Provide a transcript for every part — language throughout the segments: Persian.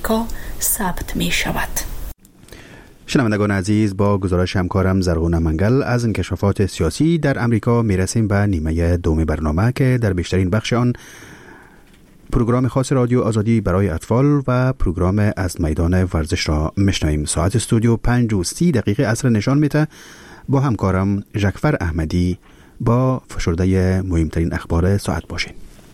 آمریکا ثبت می شود. شنوندگان عزیز، با گزارش همکارم زرغونه منگل از انکشافات سیاسی در امریکا میرسیم به نیمه دوم برنامه که در بیشترین بخش آن پروگرام خاص رادیو آزادی برای اطفال و پروگرام از میدان ورزش را میشنویم. ساعت استودیو 5:30 عصر نشان میده. با همکارم ژکفر احمدی با فشرده مهمترین اخبار ساعت باشین.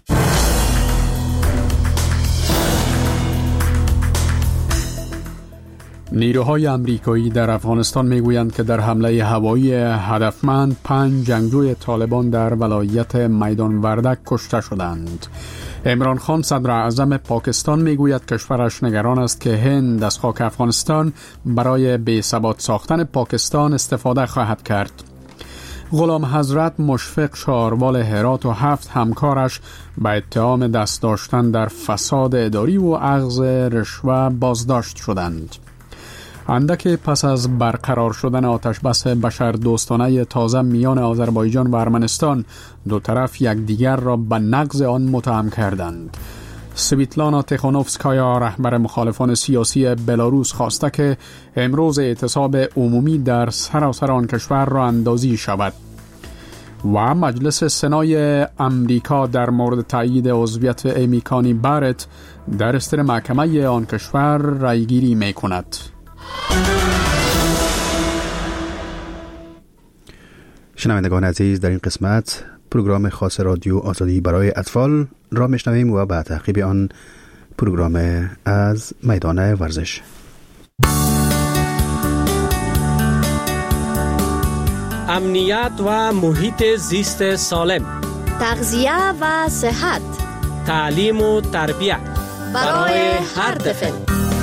نیروهای آمریکایی در افغانستان میگویند که در حمله هوایی هدفمند 5 جنگجوی طالبان در ولایت میدان وردک کشته شدند. عمران خان صدر اعظم پاکستان میگوید کشورش نگران است که هند از خاک افغانستان برای بی‌ثبات ساختن پاکستان استفاده خواهد کرد. غلام حضرت مشفق شاروال هرات و 7 همکارش به اتهام دست داشتن در فساد اداری و اخذ رشوه بازداشت شدند. اندک پس از برقرار شدن آتشبس بشردوستانه تازه میان آذربایجان و ارمنستان، دو طرف یکدیگر را به نقض آن متهم کردند. سویتلانا تیخانوفسکایا رهبر مخالفان سیاسی بلاروس خواسته که امروز اعتصاب عمومی در سراسر آن کشور را اندازی شود. و مجلس سنای امریکا در مورد تایید عضویت ایمی کانی بارت در استر محکمه آن کشور رایگیری می کند. شنوندگان عزیز، در این قسمت پروگرام خاص رادیو آزادی برای اطفال را میشنویم و بعد تعقیب آن پروگرام از میدان ورزش. امنیت و محیط زیست سالم، تغذیه و صحت، تعلیم و تربیت برای هر طفل.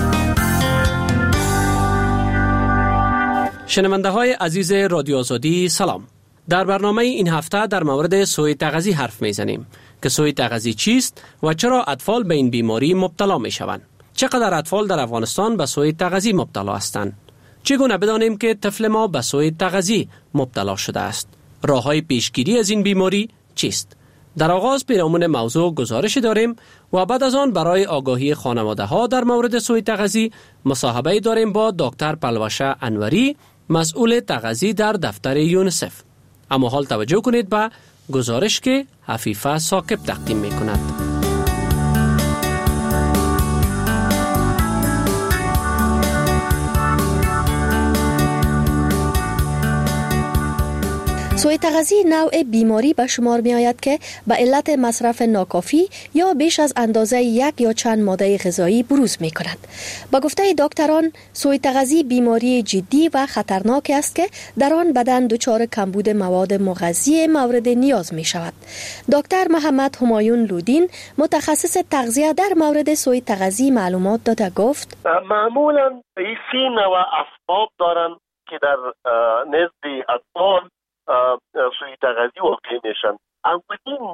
شنونده های عزیز رادیو آزادی سلام. در برنامه این هفته در مورد سوء تغذیه حرف میزنیم که سوء تغذیه چیست و چرا اطفال به این بیماری مبتلا می شوند. چقدر اطفال در افغانستان به سوء تغذیه مبتلا هستند؟ چگونه بدانیم که طفل ما به سوء تغذیه مبتلا شده است؟ راه‌های پیشگیری از این بیماری چیست؟ در آغاز پیرامون موضوع گزارش داریم و بعد از آن برای آگاهی خانواده ها در مورد سوء تغذیه مصاحبه داریم با دکتر پلوشه انوری، مسئول تغذیه در دفتر یونیسف. اما حال توجه کنید به گزارش که حفیفه ثاقب تقدیم می کند. سوء تغذیه نوع بیماری به شمار می آید که به علت مصرف ناکافی یا بیش از اندازه یک یا چند ماده غذایی بروز می کند. با گفته دکتران، سوء تغذیه بیماری جدی و خطرناک است که در آن بدن دچار کمبود مواد مغذی مورد نیاز می شود. دکتر محمد همایون لودین، متخصص تغذیه در مورد سوء تغذیه معلومات داده گفت: معمولا این 3 نوع اسباب دارن که در نزد اطفال سوء تغذیه واقع میشن. اولین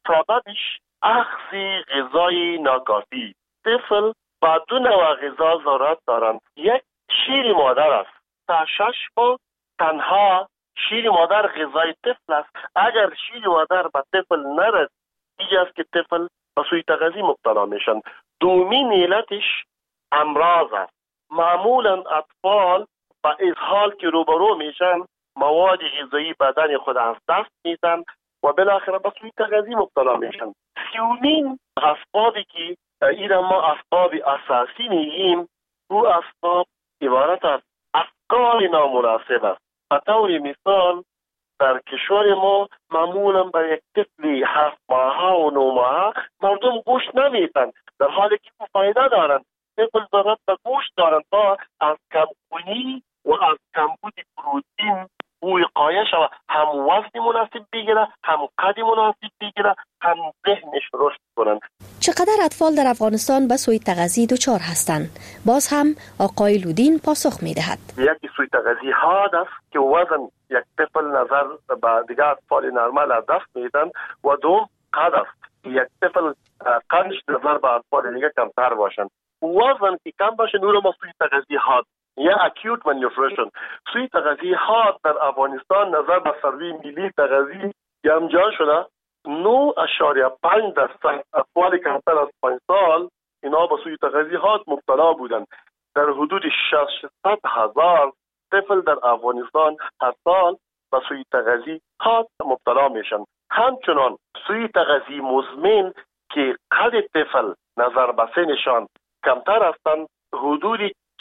سببش اخذ غذای ناکافی. طفل با 2 نوع غذا ضرورت دارند. یک شیر مادر است. تا 6 ماه تنها شیر مادر غذای طفل است. اگر شیر مادر به طفل نرسد، دیگه است که طفل به سوء تغذیه مبتلا میشن. دومین علتش امراض است. معمولا اطفال با اسهال که روبرو میشن، مواد غذایی بدن خود از دست میدن و بالاخره به سوء تغذیه مبتلا میشن. سومین اسبابی که این ما اسباب اساسی میگیم، او اسباب عبارت از افکار نامناسب است. به طور مثال در کشور ما معمولا برای یک طفل 7 ماهه و 9 ماهه مردم گوشت نمیتن، در حالی که او فایده دارن. طفل ضرورت به گوشت دارن تا از کمخونی و از کمبود پروتئین او وقایه شود، هم وزن مناسب بگیره، هم قد مناسب بگیره، هم ذهنش رشد کنن. چقدر اطفال در افغانستان به سوء تغذیه دچار هستند؟ باز هم آقای لودین پاسخ میدهد: یکی سوء تغذیه حاد است که وزن یک طفل نظر به دیگر اطفال نرمال از دست میدن، و دوم قد است. یک طفل قدش نظر به اطفال دیگر کمتر باشند. وزن که کم باشه نور ما سوء تغذیه حاد یا اکیوت malnutrition. سوء تغذیه حاد در افغانستان نظر به سروی ملی تغذیه گمجان شده. 9.5% اطفال کمتر از 5 سال اینا به سوی تغذیهات مبتلا بودند. در حدود 600,000 طفل در افغانستان هر سال به سوی تغذیهات مبتلا میشن. همچنان سوی تغذی مزمن که قد طفل نظر به سنشان کمتر هستند، حدود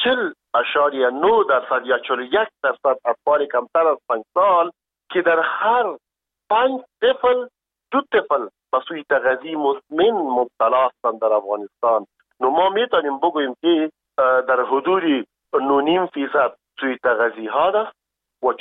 40.9% یا 41% اطفال کمتر از 5 سال که در هر 5 طفل 2 طفل به سوی تغذی مزمن مبتلا هستند در افغانستان. نو ما میتونیم بگوییم که در حدود 9.5% سوی تغذیهات است و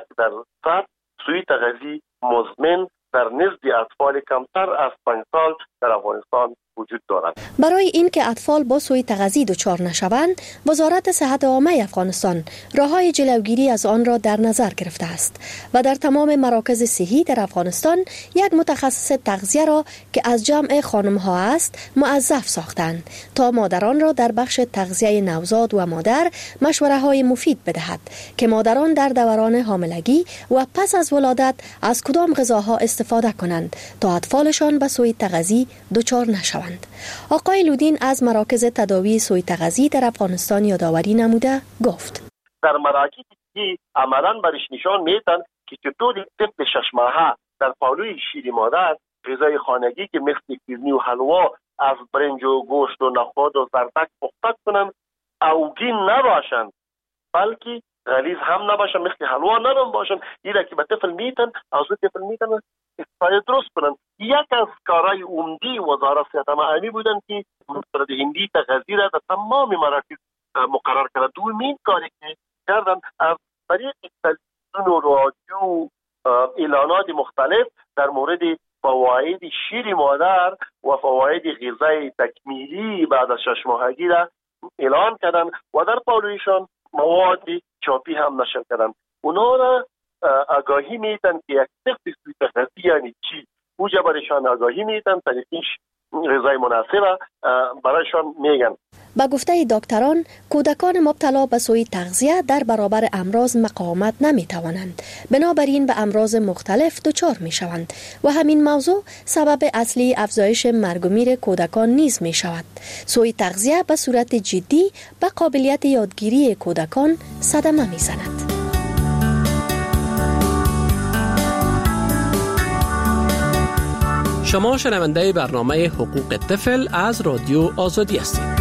41% سوی تغذی مزمن در نزد اطفال کمتر از 5 سال در افغانستان وجود دارد. برای اینکه اطفال با سوی تغذی دچار نشوند، وزارت صحت عامه افغانستان راههای جلوگیری از آن را در نظر گرفته است و در تمام مراکز صحی در افغانستان یک متخصص تغذیه را که از جمع خانم‌ها است موظف ساختند تا مادران را در بخش تغذیه نوزاد و مادر مشوره‌های مفید بدهد که مادران در دوران حاملگی و پس از ولادت از کدام غذاها استفاده کنند تا اطفالشان به سوی تغذی دچار نشوند. آقای لودین از مراکز تداوی سوی تغذی در افغانستان یادآوری نموده گفت: در مراکزی که عملاً برش نشان میدن که چطور طفل 6 ماهه در پهلوی شیر مادر غذای خانگی که مثل کیرنی و حلوا از برنج و گوشت و نخود و زردک پخته کنند اوگین نباشند، بلکه غلیظ هم نباشند، مثل حلوا نرم باشند. اینا که به طفل میتن از طفل میتن استفاده درست کنند. یک از کارهای عمدی وزارت صحت عامه بودند که مستند هندی تغذیه را در تمام مراکز مقرر کرد. دومین کاری که کردن از طریق تلویزیون و رادیو اعلانات مختلف در مورد فواید شیر مادر و فواید غذای تکمیلی بعد از 6 ماهگی را اعلان کردن و در پالویشان مواد چاپی هم نشر کردن. اونا را آگاهی میدن که یک طفل سوی تغذی یعنی چی، اوجا برایشان آگاهی میدن، طریقش غذای مناسب برایشان میگن. با گفته دکتران، کودکان مبتلا به سوی تغذیه در برابر امراض مقاومت نمیتوانند، بنابراین به امراض مختلف دچار میشوند و همین موضوع سبب اصلی افزایش مرگ و میر کودکان نیز میشود. سوی تغذیه به صورت جدی به قابلیت یادگیری کودکان صدمه میزند. شما شنونده برنامه حقوق طفل از رادیو آزادی هستید.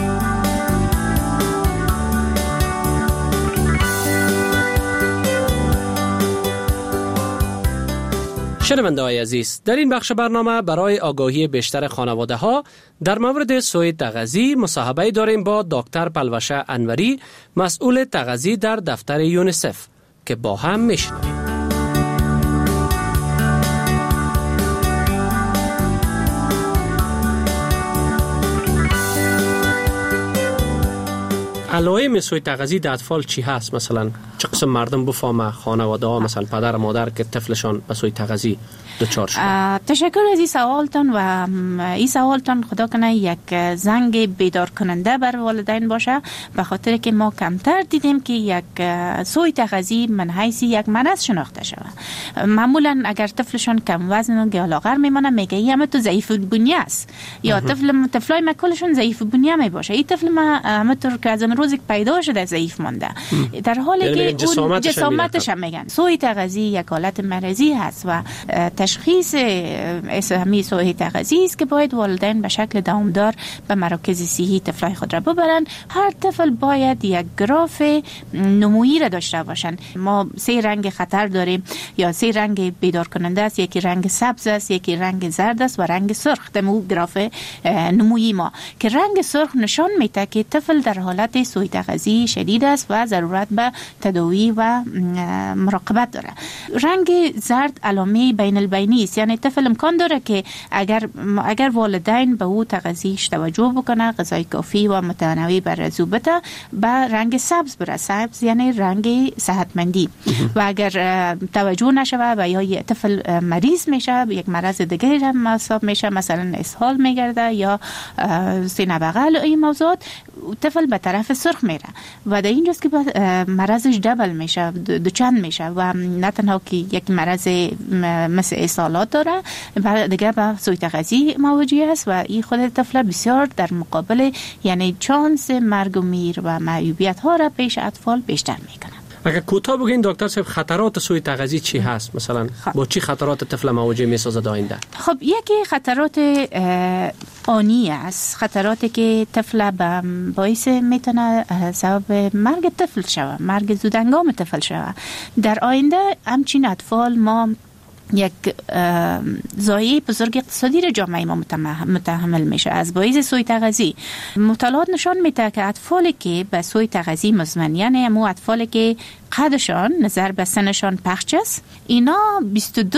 شنونده های عزیز، در این بخش برنامه برای آگاهی بیشتر خانواده ها در مورد سوی تغذی مصاحبه داریم با دکتر پلوشه انوری، مسئول تغذی در دفتر یونیسف که با هم میشنویم. علائم سوی تغذی در اطفال چی هست؟ مثلا چه قسم مردم بفهمه، خانواده ها، مثلا پدر و مادر که طفلشان به سوی تغذی دچار شده؟ تشکر از این سوالتان و این سوالتان خدا کنه یک زنگ بیدار کننده بر والدین باشه، به خاطر که ما کمتر دیدیم که یک سوی تغذی من حیث یک مرض شناخته شود. معمولا اگر طفلشان کم وزن و گیالاغر میمونه میگه همه تو ضعیف بنیه است، یا طفلای ما کلشون ضعیف بنیه می باشه، این طفل ما همه طور که از اون روزی پیدا شده ضعیف مانده، در حالی که اون جسامتش هم میگن. سوی تغذی یک حالت مرضی هست و تشخیص اسمی سوی تغذی است که باید والدین به شکل دوامدار به مراکز صحی طفلای خود را ببرن. هر طفل باید یک گراف نمویی را داشته باشن. ما 3 رنگ خطر داریم یا 3 رنگ بیدار کننده است، یکی رنگ سبز است، یکی رنگ زرد است و رنگ سرخ. دمو گراف نمویی ما که رنگ سرخ نشان میده که طفل در حالت سوی تغذی شدید است و ضرورت به تداوی و مراقبت داره. رنگ زرد علامه بین البینی است، یعنی طفل امکان داره که اگر والدین به او تغذیش توجه بکنه، غذای کافی و متنوع برای بده، به رنگ سبز بره. سبز یعنی رنگ صحتمندی. و اگر توجه نشوه و یا طفل مریض میشه، یک مرض دیگه هم حساب میشه، مثلا اسهال میگرده یا سینه بغل، این موضوعات، طفل به طرف سرخ میره و در اینجاست که مرضش دبل میشه، دوچند میشه و نه تنها که یک مرض مثل اسهالات داره، دیگه به سوء تغذیه مواجه است و این خود طفل بسیار در مقابل یعنی چانس مرگ و میر و معیوبیت ها را پیش اطفال بیشتر میکنه. اگر کوتاه بگین دکتر صاحب خطرات سوء تغذیه چی هست؟ مثلا با چی خطرات طفل مواجه میسازد آینده؟ خب یکی خطرات آنی است، خطراتی که طفل باعث میتونه سبب مرگ طفل شود، مرگ زودهنگام طفل شود. در آینده همچین اطفال ما یک ضایعه بزرگ اقتصادی را جامعه ما متحمل میشه از باعث سوء تغذیه. مطالعات نشان میده که اطفالی که به سوء تغذیه مزمن، یعنی همون اطفالی که قدشان نظر به سنشان پخش است، اینا 22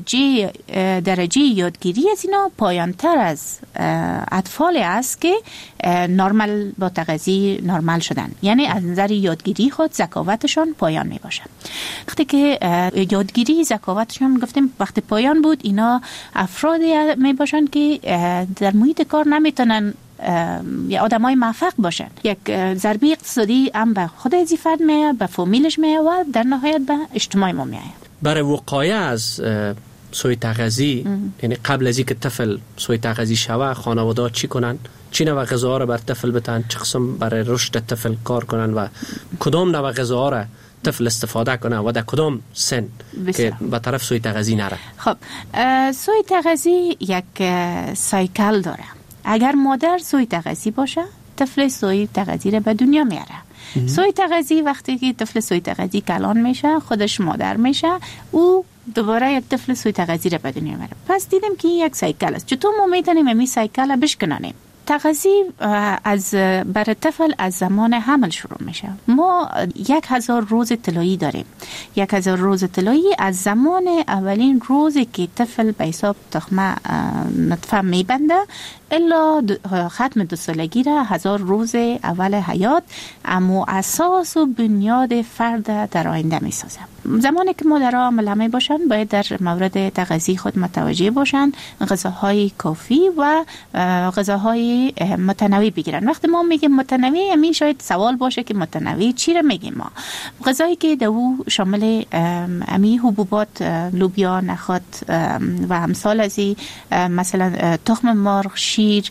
درجه یادگیری از اینا پایانتر از اطفالی است که نرمال با تغذیه نرمال شدن، یعنی از نظر یادگیری خود ذکاوتشان پایان می باشد. وقتی که یادگیری ذکاوتشان گفتیم وقتی پایان بود، اینا افرادی می باشند که در محیط کار نمیتونن یا آدمای موفق باشن. یک ضربه اقتصادی هم به خود از فرد میاد، به فامیلش میاد و در نهایت به اجتماع ما میاد. برای وقایع از سوء تغذیه، یعنی قبل از اینکه طفل سوء تغذیه شوه، خانواده چی کنن؟ چی نوع غذاها را بر طفل بتن؟ چه قسم برای رشد طفل کار کنن و کدام نوع غذاها را طفل استفاده کنه و در کدام سن که به طرف سوء تغذیه نره؟ خب سوء تغذیه یک سایکل داره. اگر مادر سوء تغذیه باشه، طفل سوء تغذیه را به دنیا میاره. سوء تغذیه وقتی که طفل سوء تغذیه کلان میشه، خودش مادر میشه، او دوباره یک طفل سوء تغذیه را به دنیا میاره. پس دیدیم که یک سایکل است. چطور ما میتونیم این سایکل را بشکنانیم؟ تغذیه برای طفل از زمان حمل شروع میشه. ما 1000 روز طلایی داریم. 1000 روز طلایی از زمان اولین روزی که طفل به حساب تخمه نطفه میبنده الا ختم 2 سالگی را 1000 روز اول حیات اما اساس و بنیاد فرد در آینده میسازه. زمانی که مادرها ملامه باشن باید در مورد تغذیه خود متوجه باشن، غذاهای کافی و غذاهای متنوع بگیرن. وقتی ما میگیم متنوع، همین شاید سوال باشه که متنوع چی را میگیم ما؟ غذایی که دو شامل امی حبوبات، لوبیا، نخود و امثال از مثلا تخم مرغ، شیر،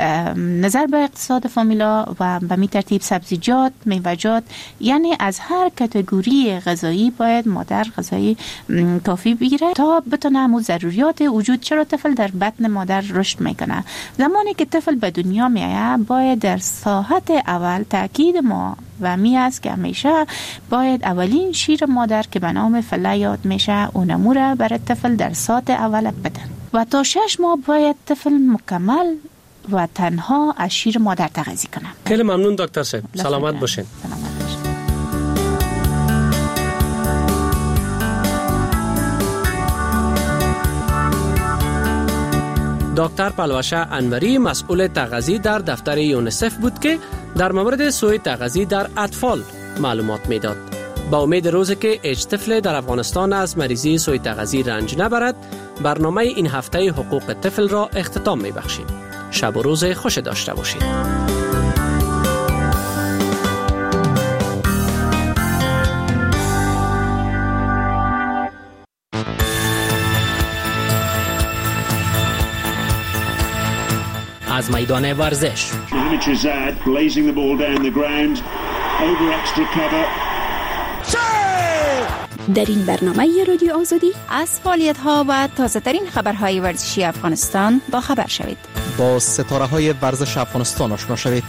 نظر به اقتصاد فامیلا و به می ترتیب سبزیجات، میوه‌جات، یعنی از هر کاتگوری غذایی باید مادر غذایی کافی بگیره تا بتونه همون ضروریات وجود. چرا طفل در بطن مادر رشد میکنه؟ زمانی که طفل به دنیا میاد باید در ساعت اول تاکید ما و می است که همیشه باید اولین شیر مادر که به نام فله یاد میشه اونمو را برای طفل در ساعت اول بدن و تا 6 ماه باید طفل مکمل و تنها از شیر مادر تغذیه کنه. خیلی ممنون دکتر صاحب. سلامت باشین. دکتر پلوشه انوری مسئول تغذیه در دفتر یونیسف بود که در مورد سوء تغذیه در اطفال معلومات میداد. با امید روزی که هیچ طفل در افغانستان از مریضی سوء تغذیه رنج نبرد، برنامه این هفته حقوق طفل را اختتام میبخشیم. شب و روز خوش داشته باشید. از میدان ورزش در این برنامه رادیو آزادی از فعالیت‌ها و تازه‌ترین خبرهای ورزشی افغانستان با خبر شوید. با ستاره‌های ورزش افغانستان آشنا شوید.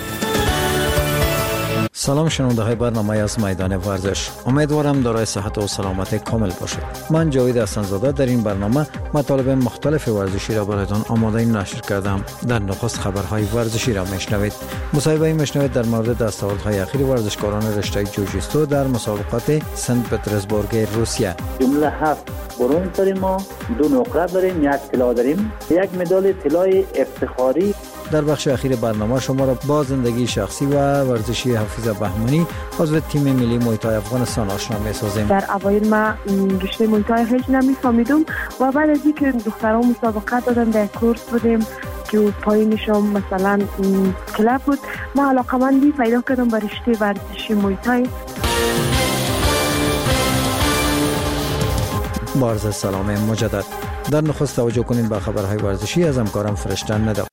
سلام شنونده های برنامه از میدان ورزش، امیدوارم دارای صحت و سلامت کامل باشید. من جاوید حسن‌زاده در این برنامه مطالب مختلف ورزشی را برایتان آماده نشر کردم. در نخست خبرهای ورزشی را میشنوید. مصاحبه میشنوید در مورد دستاوردهای اخیر ورزشکاران رشته جوجیتسو در مسابقات سنت پترزبورگ روسیه. جمله 7 برنز داریم، ما 2 نقره داریم، 1 طلا داریم، 1 مدال طلای افتخاری. در بخش اخیر برنامه شما را با زندگی شخصی و ورزشی حفیظ بهمنی عضو تیم ملی موی تای افغانستان آشنا می‌سازیم. در اوایل من رشته موی تای هیچ نمی‌فهمیدم و بعد از اینکه دخترها مسابقه دادن در کورس بودیم که پایینش هم مثلا کلب بود. ما علاقمندی پیدا کردم به رشته ورزشی موی تای. بارز سلام مجدد. در نخست توجه کنیم به خبرهای ورزشی از همکارم فرشتن ندا.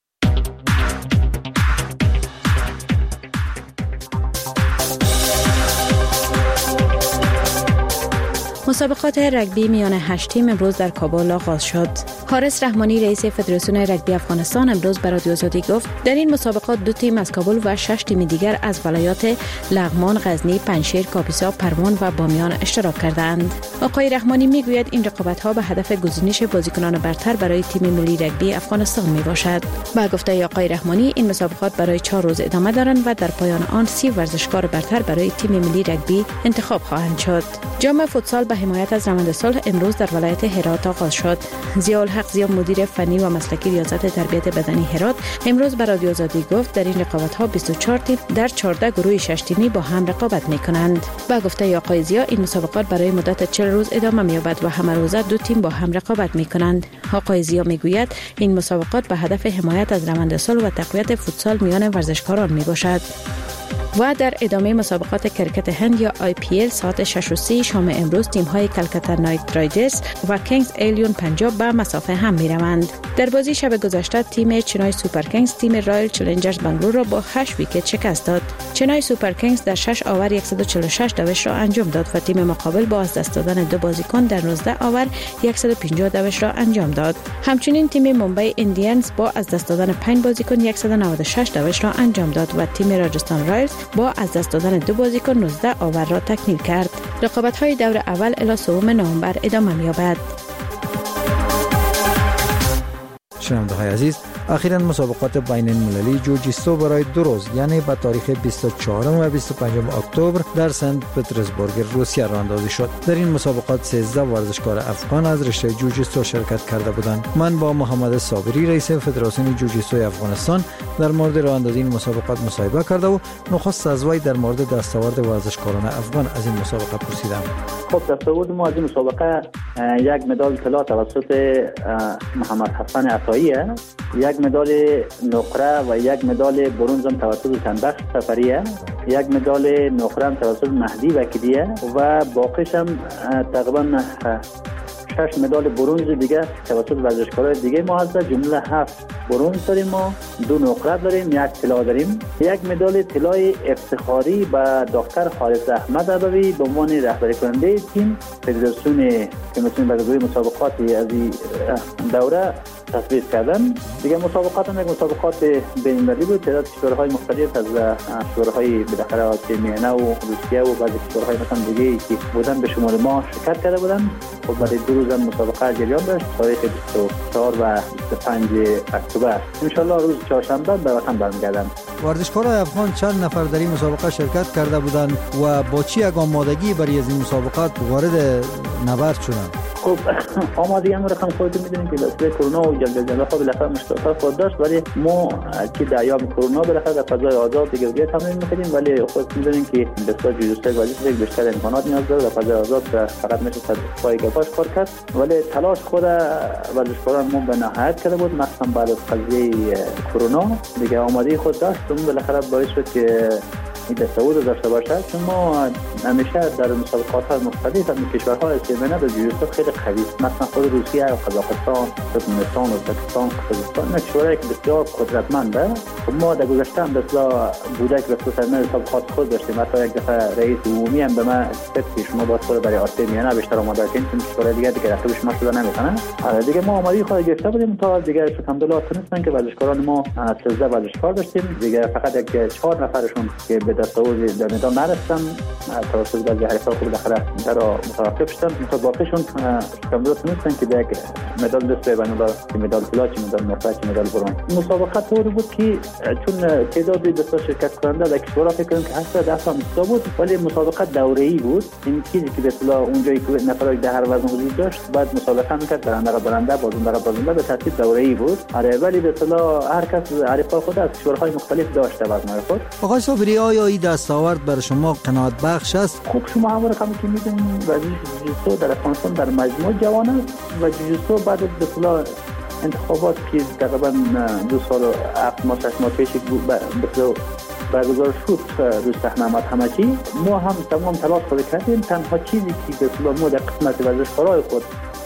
مسابقات رگبی میان 8 تیم امروز در کابل آغاز شد. حارس رحمانی رئیس فدراسیون رگبی افغانستان امروز به رادیو آزادی گفت در این مسابقات 2 تیم از کابل و 6 تیم دیگر از ولایات لغمان، غزنی، پنجشیر، کاپیسا، پروان و بامیان اشتراک کردند. آقای رحمانی میگوید این رقابت‌ها به هدف گزینش بازیکنان برتر برای تیم ملی رگبی افغانستان میباشد. با گفته آقای رحمانی این مسابقات برای 4 روز ادامه دارند و در پایان آن 30 ورزشکار برتر برای تیم ملی رگبی انتخاب خواهند شد. جام فوتسال به حمایت از روند صلح امروز در ولایت هرات آغاز شد. ضیاءالحق زیا مدیر فنی و مسلکی ریاست تربیت بدنی هرات امروز به رادیو آزادی گفت در این رقابت‌ها 24 تیم در 14 گروه 6 تیمی با هم رقابت می‌کنند. با گفته آقای زیا این مسابقات برای مدت 40 روز ادامه می‌یابد و همه روزه 2 تیم با هم رقابت می‌کنند. آقای زیا می‌گوید این مسابقات به هدف حمایت از روند صلح و تقویت فوتسال میان ورزشکاران می‌باشد. و در ادامه مسابقات کرکت هند یا IPL ساعت 6:30 شام امروز تیم‌های کلکتا نایت رایدرز و کینگز ایلیون پنجاب به مسافه هم می‌روند. در بازی شب گذشته تیم چنای سوپر کینگز تیم رایل چالنجرز بنگلور را با 8 ویکت شکست داد. چنای سوپر کینگز در 6 آور 146 دوش را انجام داد و تیم مقابل با از دست دادن 2 بازیکن در 19 آور 150 دوش را انجام داد. همچنین تیم ممبئی ایندیانز با از دست دادن 5 بازیکن 196 دوش را انجام داد و تیم راجستان رایلز با از دست دادن 2 بازیکن 19 آور را تکمیل کرد. رقابت‌های دور اول الی 3 نوامبر ادامه می‌یابد. شنونده‌های عزیز، اخیراً مسابقات بین المللی جوجیتسو برای 2 روز یعنی به تاریخ 24 و 25 اکتبر در سنت پترزبورگ روسیه راه اندازی شد. در این مسابقات 13 ورزشکار افغان از رشته جوجیتسو شرکت کرده بودند. من با محمد صابری رئیس فدراسیون جوجیتسو افغانستان در مورد راه اندازی این مسابقات مصاحبه کرده و نخست از وی در مورد دستاورد ورزشکاران افغان از این مسابقه پرسیدم. خب دستاورد ما از این مسابقه یک مدال طلا توسط محمد حسن عطایی، یک مدال نقره و یک مدال برنز توسط تنبخش سفریه، یک مدال نقره توسط مهدی وکیلیه و باقیش هم تقریبا 6 مدال برنز دیگه توسط ورزشکارای دیگه ما هست. جمله 7 برنز داریم، ما 2 نقره داریم، 1 طلا داریم. یک مدال طلای افتخاری به دکتر خالص احمد ابوی به عنوان رهبری کننده تیم فدراسیون کمیسیون برگزاری مسابقات از این دوره تصویب کردن. دیگه مسابقات هم یک مسابقات بین‌المللی بود. تعداد کشورهای مختلف از کشورهای بالاخره آسیایی‌مایانه و روسیه و بعضی کشورهای مثلا دیگه که بودن به شمال ما شرکت کرده بودن. خب برای 2 روز مسابقه جریان داشت تاریخ 24 و 25 اکتبر. ان شاء الله روز چهارشنبه به وطن برمیگردن. ورزشکاران افغان چند نفر در این مسابقه شرکت کرده بودند و با چه یک آمادگی برای از این مسابقات وارد نبرد شدند؟ خب آمادگی هم رقم خودتون میدونید که واسه کرونا و جلجله خود بالاخره مشکلات خود داشت، ولی ما که در ایام کرونا بالاخره در فضای آزاد دیگه تمرین می‌کردیم، ولی خود میدونید که بسیار جوجیتسو ورزش بیشتر امکانات نیاز داره. در فضای آزاد فقط میشه پای گپاش کار کرد، ولی تلاش خود ورزشکاران ما به نهایت کرده بود، مثلا بعد از قضیه کرونا دیگه آمادگی خود داشت. اون بالاخره باعث شد که این تصور داشته باشد. چون ما همیشه در مسابقات مختلف از کشورهای آسیایی‌مایانه به جوجیتسو خیلی قوی است، مثلا خود روسیه و قزاقستان، ترکمنستان، ازبکستان، قزاقستان کشورهایی که بسیار قدرتمنده. خب ما در گذشته هم مثلا بوده که به خصوص مسابقات خود داشتیم. حتی یک دفعه رئیس عمومی هم به من گفت که شما باید خود برای آسیایی‌مایانه بیشتر آماده کنید، چون کشورهای دیگه رقیب شما شده نمی‌کنن. دیگه ما آمادگی خود گرفته بودیم تا دیگه الحمدلله تونستن که ورزشکاران ما 13 ورزشکار داشتیم. دیگه فقط یک 4 نفرشون که به دستاورد در میدان نرسیدن توسط بعضی حریف‌ها خود بالاخره در متوقف شدن. تا باقیشون کاملا تونستن که یک مدال دست ببرن، مدال طلا، مدال نقره، مدال برنز. مسابقه طوری بود که چون تعداد بسیار شرکت کننده در کشورها فکر کنم که 8 تا بود، ولی مسابقه دوره‌ای بود. این چیزی که به اصطلاح اونجایی که نفرای در هر وزن وجود داشت بعد مسابقه می‌کرد، برنده بازنده به ترتیب دوره‌ای بود. آره، ولی به اصطلاح هر کس حریف‌ها خود از کشورهای مختلف داشته وزن‌های خود. آقای صابری، آیا این دستاورد برای شما قناعت بخش است؟ خب شما هم رقمی که می‌دونید ورزش جوجیتسو در افغانستان در مجموع جوان است و جوجیتسو بعد از به اصطلاح انتخابات که تقریبا 2 سال و 7 ماه 6 ماه پیش برگزار شد روز صحنه احمد حمکی، ما هم تمام تلاش کردیم. تنها چیزی که ما در قسمت ورزشکارای خود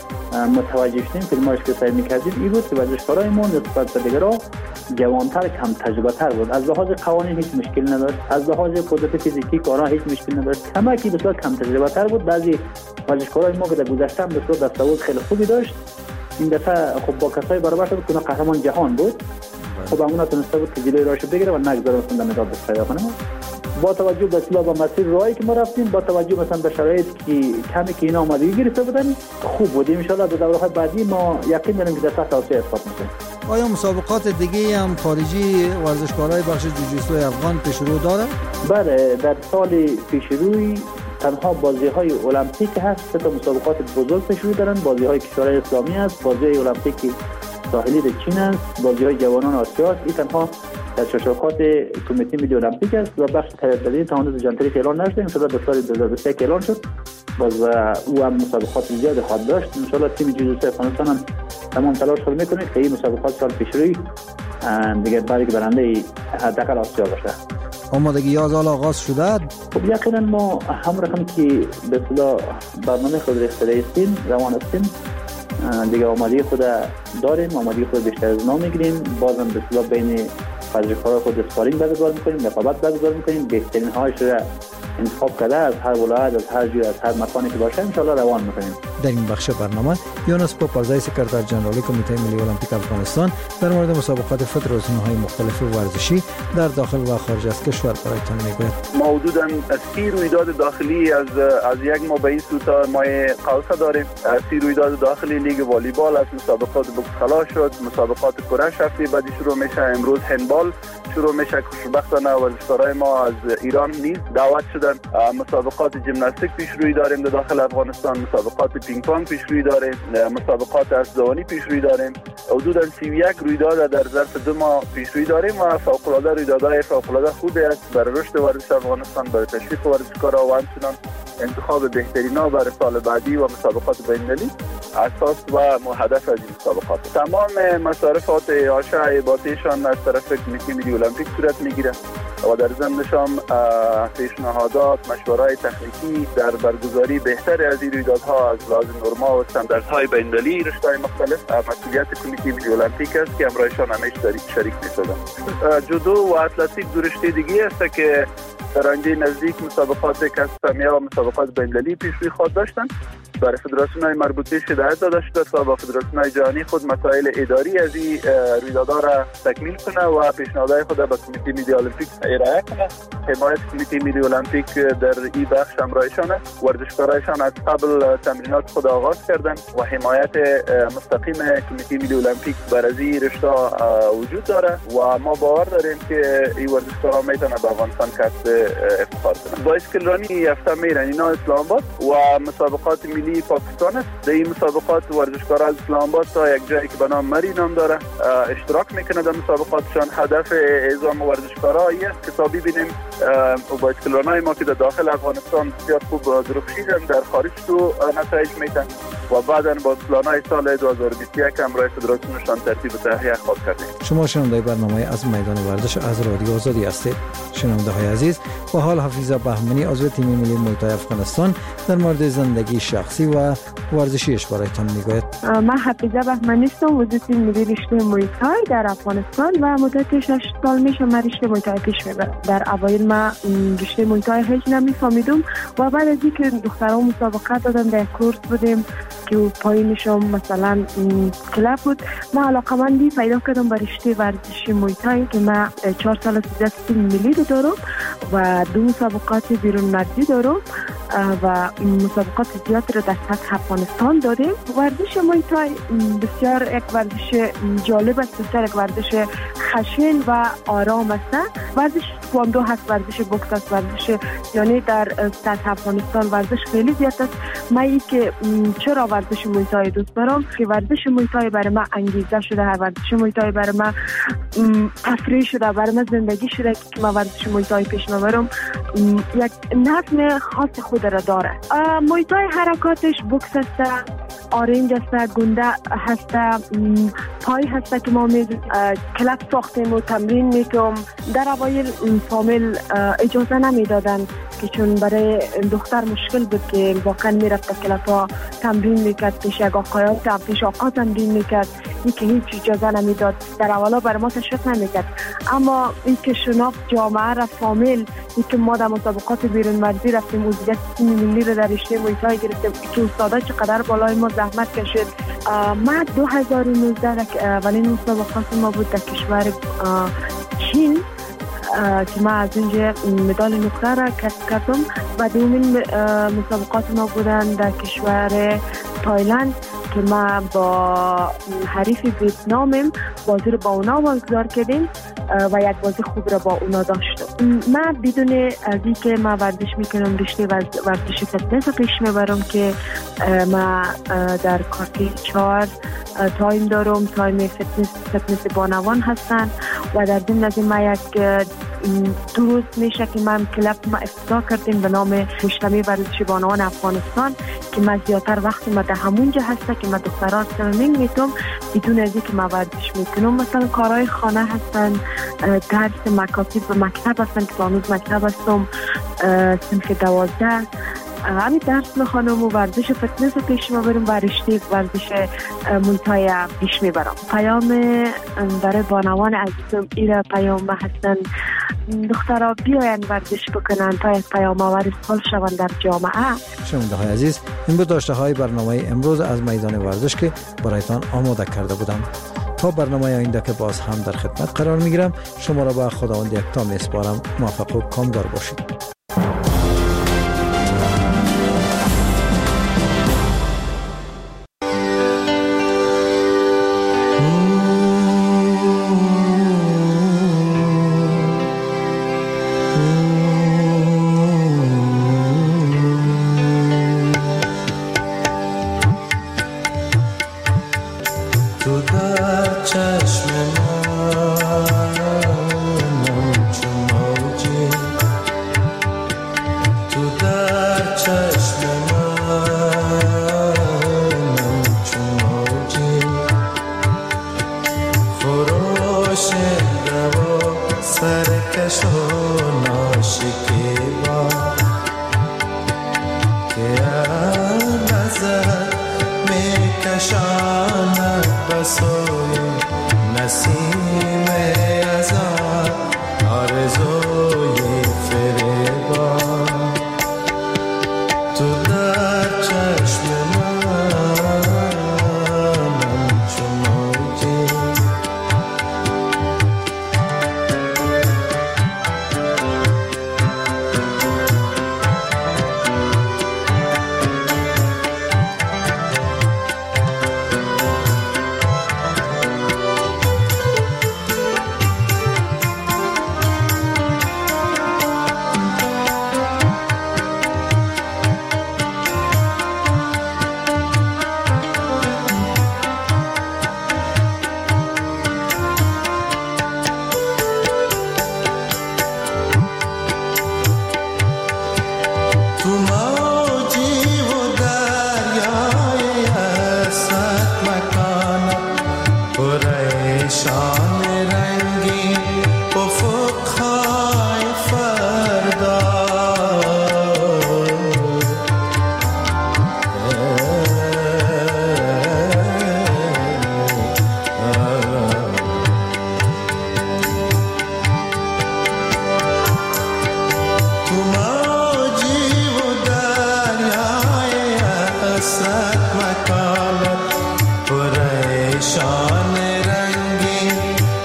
متوجه شدیم، فیلماش که سعی می‌کردیم این بود که ورزشکارای ما نسبت به دیگران جوان‌تر، کم تجربه‌تر بود. از لحاظ قوانین هیچ مشکل نداشت، از لحاظ قدرت فیزیکی کارا هیچ مشکل نداشت، کمکی بسیار کم تجربه‌تر بود. بعضی ورزشکارای ما که در گذشته هم بسیار دستاورد خیلی خوبی داشت، این دفعه خب با کسای برابر شد که قهرمان جهان بود. خب اون تونسته بود که جلوی راهش بگیره و نگذاره مثلا مدال دریافت کنه. با توجه به اصلاح و مسیر راهی که ما رفتیم، با توجه مثلا به شرایطی که کمی که اینا آمادگی گرفته بودن، خوب بود. ان شاء الله در دوره‌های بعدی ما یقین داریم که در سطح آسیا اثبات می‌کنیم. آیا مسابقات دیگه هم خارجی ورزشکارای بخش جوجیتسوی افغان پیش رو داره؟ بله، در سال پیش روی تنها بازی‌های المپیک هست. 3 تا مسابقات بزرگ پیش رو دارن. بازی‌های کشورهای اسلامی است، بازی المپیک ساحلی در چین است، بازی‌های جوانان آسیا است. این تنها در تشکیلات کمیته ملی المپیک است و بخش ترتیبی تمام جانتری اعلان نشده. ان شاءالله در سال 2023 اعلان شد. باز او هم مسابقات زیاد خواهد داشت. ان شاءالله تیم جوجیتسو افغانستان هم تمام تلاش خود میکنه که این مسابقات سال پیش روی دیگه برای برنده حداقل آسیا باشه. آمادگی از حال آغاز شده؟ خب یقینا ما هم رقم که به اصطلاح برنامه خود اختیاری هستیم، روان هستیم، دیگه آمادگی خود داریم، آمادگی خود بیشتر از نام میگیریم. بازم به اصطلاح بین ورزشکاران خود اسپارینگ برگزار میکنیم، رقابت برگزار میکنیم، بهترین هایش را انتخاب کرده از هر ولایت، از هر جای، از هر مکانی که باشه ان شاء الله روان میکنیم. در این بخش برنامه یونس پاپرزای سکرتر جنرال کمیته ملی المپیک افغانستان در مورد مسابقات فدراسیون‌های مختلف ورزشی در داخل و خارج از کشور برایتان میگوید. ما حدوداً 30 رویداد داخلی از یک ماه به این سو تا ماه قوسه داریم. 30 رویداد داخلی لیگ والیبال از مسابقات بوکس خلاص شد، مسابقات کرش هفته بعدی شروع میشه. امروز هندبال شروع میشه. خوشبختانه ورزشکارای ما از ایران نیز دعوت شدن. مسابقات ژیمناستیک پیش روی داریم در داخل افغانستان، مسابقات پینگ پونگ پیش روی داریم، مسابقات اسب‌دوانی پیش روی داریم. حدوداً 31 رویداد در ظرف 2 ماه پیش روی داریم و فوق‌العاده رویدادهای فوق‌العاده خوبی است برای رشد ورزش افغانستان، برای تشویق ورزشکارا و همچنین انتخاب بهترینا برای سال بعدی و مسابقات بین‌المللی اساس و هدف از این مسابقات. تمام مصارفات اعاشه باتیشان از طرف کمیته ملی المپیک صورت میگیره و در ضمنش هم پیشنهادات، مشوره‌های تکنیکی در برگزاری بهتر از این رویدادها از لحاظ نرم‌ها و استانداردهای بین‌المللی رشته‌های مختلف مسئولیت کمیته ملی المپیک است که همراهشان همیشه شریک می‌شدند. جودو و اتلتیک دو رشته دیگه است که در آینده نزدیک مسابقات کسب‌سامیه و مسابقات بین‌المللی پیش روی خواهد داشتند. برای فدراسیون‌های مربوطه هدایت داده شده تا با فدراسیون‌های جهانی خود مسائل اداری از این رویدادها را تکمیل کنه و پیشنهادهای خود به کمیته ملی المپیک ارائه کنه. حمایت کمیته ملی المپیک در این بخش همراهشان است. ورزشکارایشان از قبل تمرینات خود آغاز کردند و حمایت مستقیم کمیته ملی المپیک بر از این رشته وجود داره و ما باور داریم که این ورزشکارا میتونن به افغانستان کسب افتخار کنن. با اسکلرانی هفته میرن اینا اسلام آباد و مسابقات ملی پاکستان است. در این مسابقات ورزشکارا از اسلام آباد تا یک جایی که به نام مری نام داره اشتراک میکنه در مسابقاتشان. هدف اعزام ورزشکارا است که تا ببینیم با اسکلرانای ما که در داخل افغانستان بسیار خوب درخشیدن در خارج تو نتایج میتن و بعداً با اسکلرانای سال 2021 همراه فدراسیونشان ترتیب تهیه خواهد کردیم. شما شنونده برنامه از میدان ورزش از رادیو آزادی هستید. شنونده های عزیز، با حال حفیظه بهمنی عضو تیم ملی موی افغانستان در مورد زندگی شخصی و ورزشیش برایتان میگوید. من حفیظه بهمنی هستم، عضو تیم ملی رشته موی تای در افغانستان و مدت 6 سال میشه من رشته موی تای پیش میبرم. در اوایل من رشته موی تای هیچ نمیفهمیدم و بعد از اینکه دخترها مسابقه دادن در کورس بودیم که پایینشون مثلا کلاب بود، من علاقه‌مندی پیدا کردم به رشته ورزشی موی تای که من 4 سال از تیم ملی دارم و 2 مسابقات بیرون مرزی دارم و مسابقات زیاد رو در سطح افغانستان داریم. ورزش موی تای بسیار یک ورزش جالب است، بسیار یک ورزش خشن و آرام است. ورزش تکواندو هست، ورزش بوکس است، ورزش یعنی در سطح افغانستان ورزش خیلی زیاد است. من که چرا ورزش موی تای دوست دارم که ورزش موی تای برای من انگیزه شده، ورزش موی تای برای من تفریح شده، برای من زندگی شده که من ورزش موی تای پیش میبرم. یک نظم خاص خود را داره. موی تای حرکاتش بوکس است، آرنج هست، گنده هست، پای هست که ما کلپ ساختیم و تمرین میکنم. در اوایل فامیل اجازه نمیدادن که چون برای دختر مشکل بود که واقعا میرفت کلپ ها تمرین میکرد، پیش آقایان پیش آقا تمرین میکرد، این که هیچ اجازه نمیداد. در اولا برای ما تشویق نمیکرد، اما این که شناخت جامعه را فامیل، این که ما در مسابقات بیرون مرزی رفتیم، وزیت تیم ملی رو در رشته موی تای گرفتیم که استادا چقدر بالای ما زحمت کشید. ما 2019 اولین مسابقات ما بود در کشور چین که ما از اینجا مدال نقره را کسب کردم و دومین مسابقات ما بودن در کشور تایلند که ما با حریف ویتنامیم بازی رو با اونا واگذار کردیم و یک بازی خوب را با اونا داشتم. من بدون از این که ما ورزش میکنم رشته ورزش فتنس رو پیش میبرم که ما در کارتی 4 تایم دارم، تایم فتنس بانوان هستن و در ضمن از این ما یک درست میشه که من کلاب ما افتتاح کردیم به نام مجتمع ورزش بانوان افغانستان که ما زیادتر وقتی ما در همونجا هسته که ما دختران ترنینگ میتونم بدون از اینکه ما ورزش میکنم. مثلا کارهای خانه هستن، درس مکاتب و مکتب هستن که هنوز مکتب هستم، صنف 12 همین درس میخوانم و ورزش فتنس رو پیش میبرم و رشته ورزش مویتای پیش میبرم. پیام برای بانوان عزیزم ایره پیام هستن دخترها بیاین ورزش بکنن تا یک پیام آور سال شوند در جامعه. شنونده های عزیز، این بود داشته های برنامه امروز از میدان ورزش که برایتان آماده کرده بودم. تا برنامه آینده که باز هم در خدمت قرار میگیرم، شما را به خداوند یکتا میسپارم. موفق و کامگار باشید.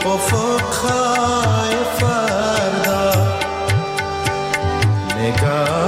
افق خای فردا نگاه